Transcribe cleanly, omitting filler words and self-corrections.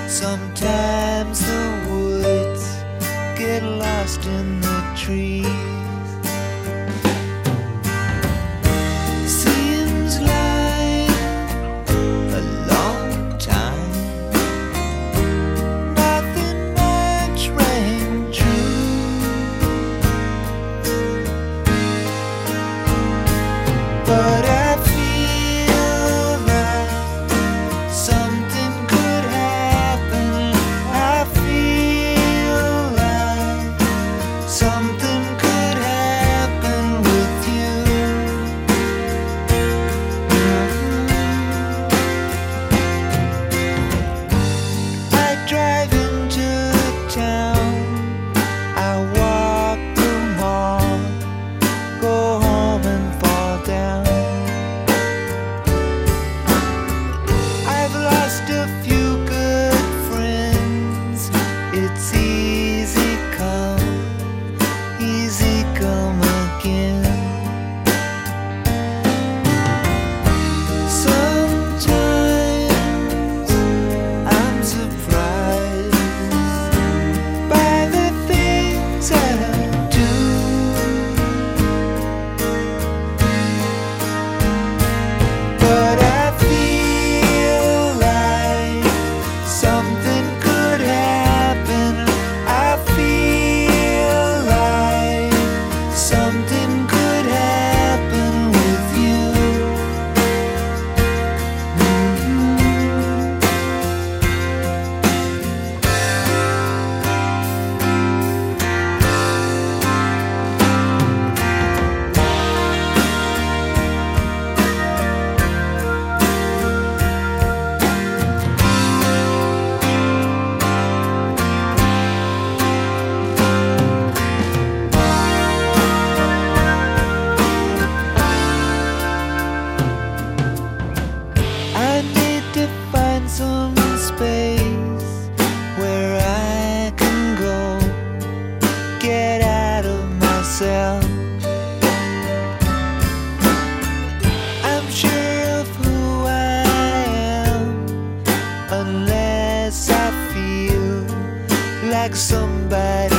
Sometimes the woods get lost in the trees. Seems like a long time, nothing much rang true, but I feel like something could happen. I feel like something could happen with you. I drive into town, I walk the mall, go home and fall down. I've lost a few good friends. It's easy come, easy come again. Sometimes I'm surprised by the things I do, but I feel like something could happen. I feel like something could happen with you. I need to find some space where I can go, get out of myself. I'm sure of who I am unless I feel like somebody